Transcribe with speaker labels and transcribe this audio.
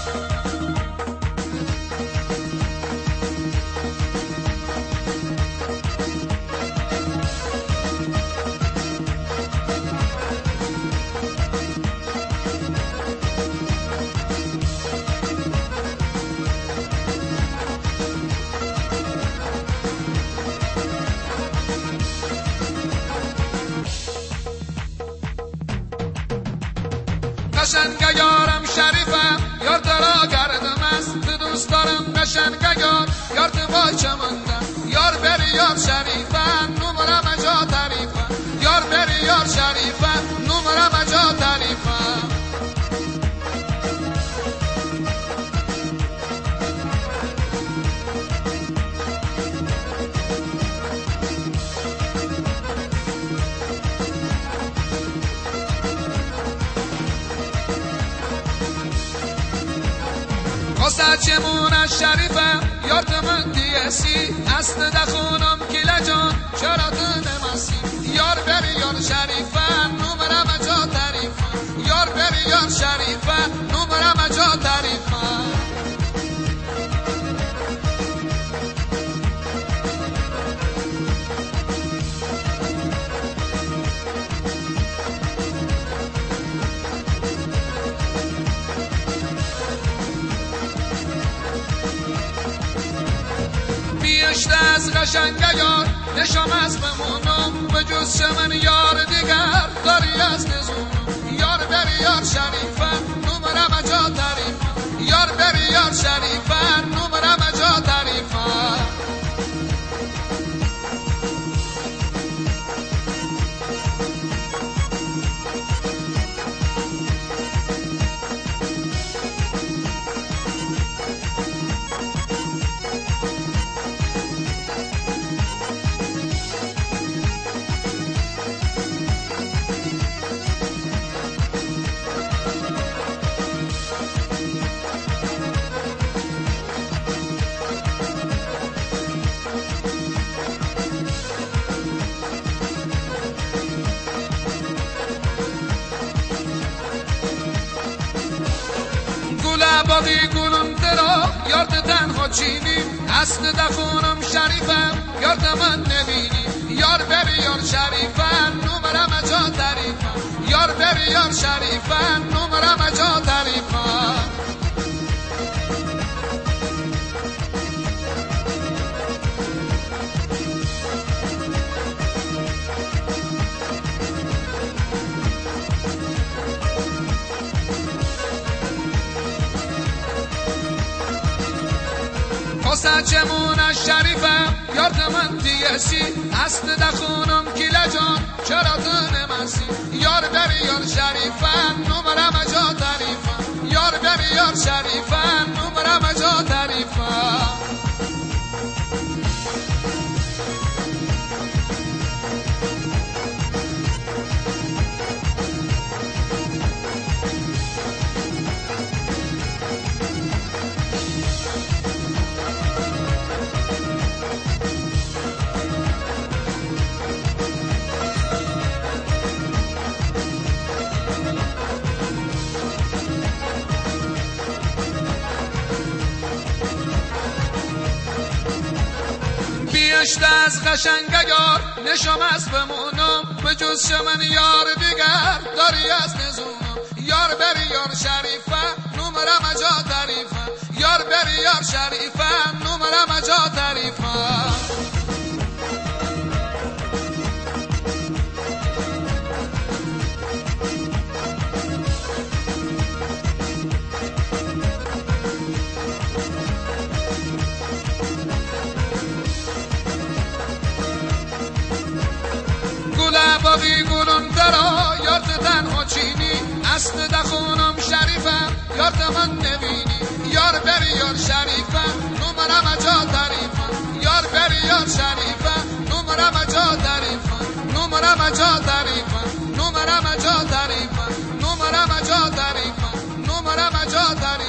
Speaker 1: قشنگ یارم شریفم یار ترا گردم است دوست دارم قشنگ یار تو وای چمندم یار بری یار شریفم نمرم جا تعریفم یار بری یار شریفم نمرم جا تعریفم واسه چمون شریفم یار تو من دیسی است دخونم کلا جان چرا تو نماسی یار بری یار شریفم نمرم جا تعریفم یار بری یار شریفم نمرم جا تعریفم بیشتر از قشنگ یار نشام از بمونم به جز من یار دیگر داری از نزونم یار بری یار شریفم نمرم جا تعریفم یار بری یار شریفم نمرم جا تعریفم باقی گلم ترا یار تنها چینی است دخونم شریفم یار من نبینی یار بری یار شریفم نمرم جا تعریفم یار بری یار شریفم نمرم جا تعریفم واسه چمون شریفم یار تو من دیسی است دخونم کلا جان چرا تو نماسی یار بری یار شریفم نمرم جا تعریفم یار بری یار شریفم نمرم جا تعریفم بیشتر از قشنگ یار نشام از بمونم به جز من یار دیگر داری از نزونم یار بری یار شریفم نمرم جا تعریفم یار بری یار شریفم نمرم جا تعریفم باقی گلم ترا یار تنها چینی است دخونم شریفم یار من نبینی یار بری یار شریفم نمرم جا تعریفم یار بری یار شریفم نمرم جا تعریفم نمرم جا تعریفم نمرم جا تعریفم نمرم جا تعریفم نمرم جا تعریفم